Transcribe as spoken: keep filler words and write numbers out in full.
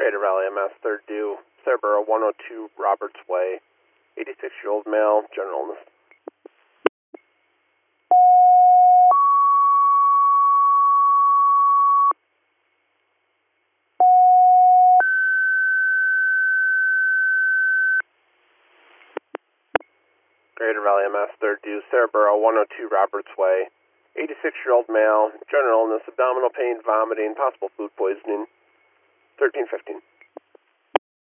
Greater Valley M S, third due, Saraboro, one oh two Roberts Way, eighty-six-year-old male, general illness. Greater Valley M S, third due, Saraboro, one oh two Roberts Way, eighty-six-year-old male, general illness, abdominal pain, vomiting, possible food poisoning, thirteen fifteen.